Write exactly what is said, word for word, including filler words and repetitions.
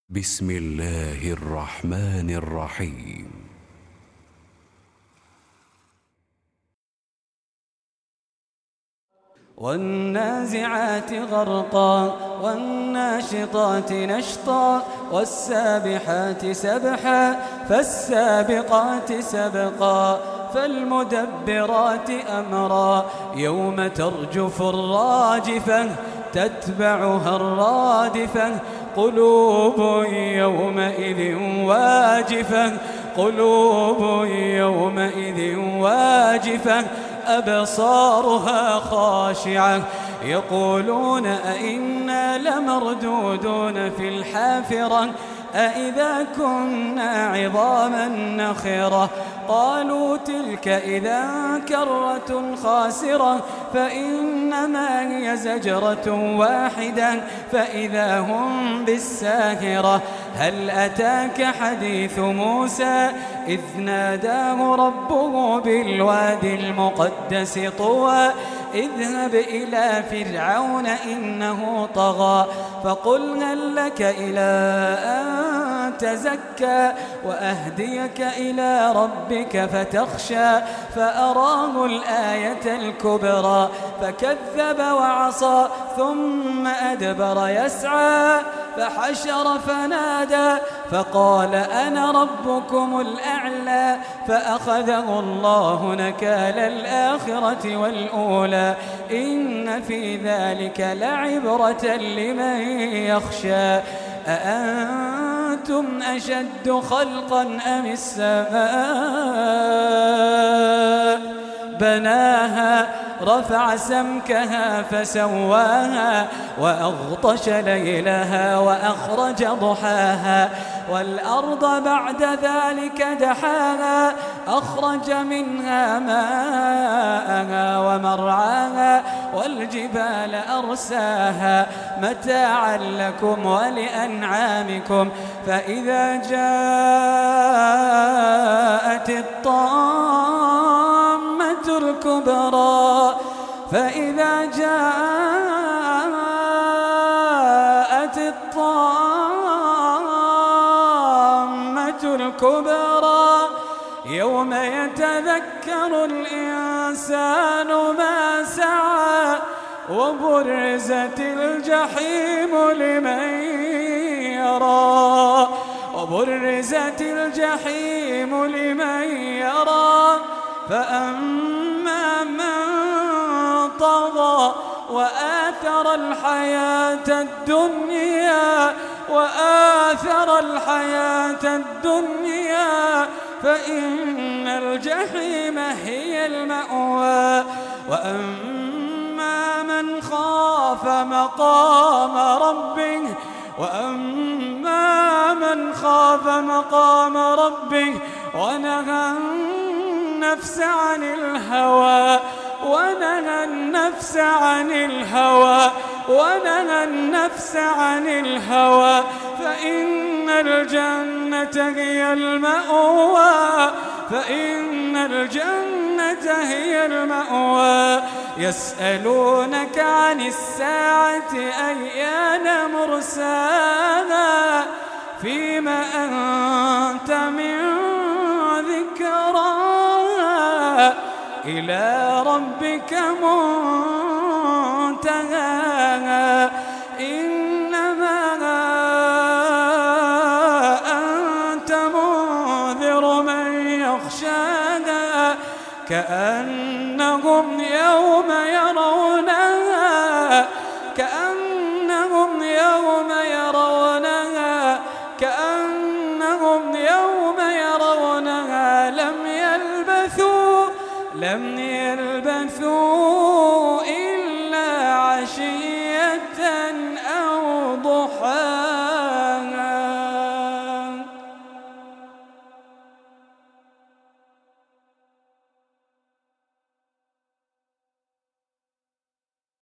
بسم الله الرحمن الرحيم. والنازعات غرقا والناشطات نشطا والسابحات سبحا فالسابقات سبقا فالمدبرات أمرا يوم ترجف الراجفة تتبعها الرادفة قلوب يومئذ واجفة قلوب يومئذ واجفة أبصارها خاشعة يقولون أئنا لمردودون في الحافرة أئذا كنا عظاما نخرة قالوا تلك إذا كرة خاسرة فإنما هي زجرة واحدة فإذا هم بالساهرة هل أتاك حديث موسى إذ ناداه ربه بالوادي المقدس طوى اذهب إلى فرعون إنه طغى فقل هل لك إلى أن تزكى وأهديك إلى ربك فتخشى فأراه الآية الكبرى فكذب وعصى ثم أدبر يسعى فحشر فنادى فقال أنا ربكم الأعلى فأخذه الله نكال الآخرة والأولى إن في ذلك لعبرة لمن يخشى أأنتم أشد خلقا أم السماء بناها رفع سمكها فسواها وأغطش ليلها وأخرج ضحاها والأرض بعد ذلك دحاها أخرج منها ماءها ومرعاها والجبال أرساها متاعا لكم ولأنعامكم فإذا جاءت الطامة الكبرى فإذا جاءت الطامة الكبرى يوم يتذكر الإنسان ما سعى وبرزت الجحيم لمن يرى وبرزت الجحيم لمن يرى فأما من طغى وآثر الحياة الدنيا وآثر الحياة الدنيا فإن الجحيم هي المأوى وأما من خاف مقام ربه وأما من خاف مقام ربه ونهى النفس عن الهوى ونهى النفس عن الهوى ونهى النفس عن الهوى فإن الجنة هي المأوى فإن الجنة هي المأوى يسألونك عن الساعة أيان مرساها فيما أنت من ذكراها إلى ربك منتهاها إنما أنت منذر من يخشاها كأنهم يوم يرونها كأنهم يوم يرونها كأنهم يوم يرونها لم يلبثوا لم يلبثوا إلا عشيا